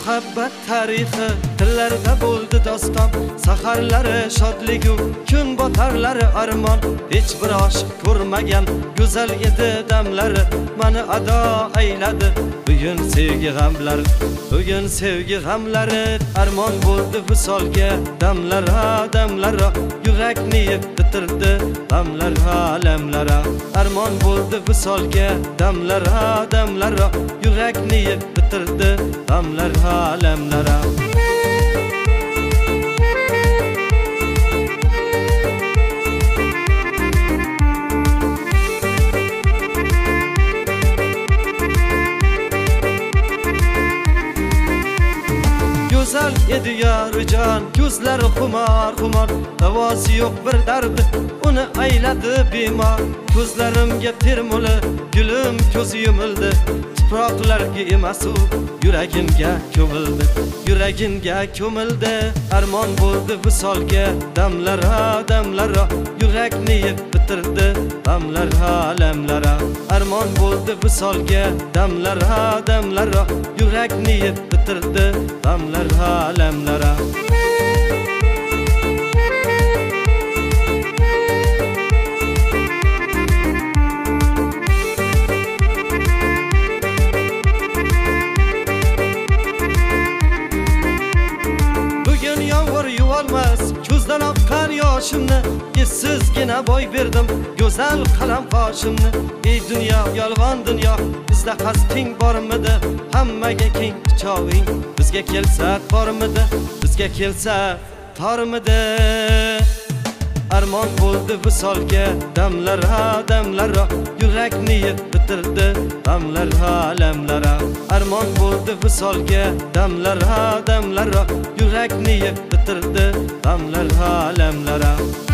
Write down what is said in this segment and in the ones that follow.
muhabbat tarixi tillarda bo'ldi doston, saharlari shodligu kun botarlari armon. Hech bir oshiq ko'rmagan go'zal edi damlari, meni ado ayladi bugun sevgi g'amlari. Bugun sevgi g'amlari armon bo'ldi visolga, damlara damlara yurakni yeb bitirdi g'amlara alamlara. Armon bo'ldi visolga, damlara damlara yurakni yeb bitirdi g'amlara alamlara. Güzel edi yarıcan, gözleri kumar kumar, davası yok bir derdi, onu ayladı bimar. Gözlerimge termuli, gülüm ko'zi yumildi, tuproqlarga emasu yuragimga ko'mildi, yuragimga ko'mildi. Armon bo'ldi visolga, damlara damlara yurakni yeb bitirdi g'amlara alamlara. Armon bo'ldi visolga, damlara damlara yurakni yeb bitirdi g'amlara alamlara. Bugun yomg'ir yuvolmas ko'zdan oqqan yoshimni, essizgina boy berdim go'zal qalam qoshimni. Ey dunyo, yolg'on dunyo, bizda qasding bormidi? Hammaga keng quchog'ing bizga kelsa tormidi? Bizga kelsa tormidi? Armon bo'ldi visolga, damlara damlara yurakni yeb bitirdi g'amlara alamlara. Armon bo'ldi visolga, damlara damlara yurakni yeb bitirdi g'amlara alamlara.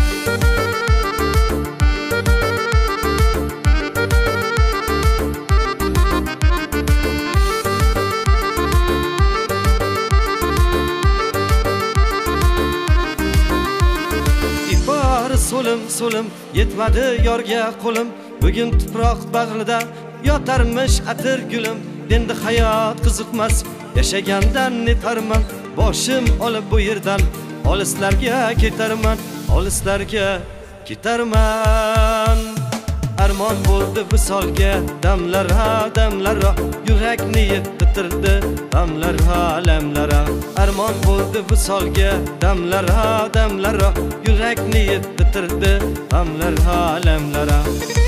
So'lim so'lim yetmadi yorga qo'lim, bugun tuproq bag'rida yotarmish atir gulim. Endi hayot qiziqmas, yashagandan netarman, boshim olib bu yerdan olislarga ketarman, olislarga ketarman. Armon bo'ldi visolga, damlara damlara yurakni yeb bitirdi g'amlara alamlara. Armon bo'ldi visolga, damlara damlara yurakni yeb bitirdi g'amlara alamlara.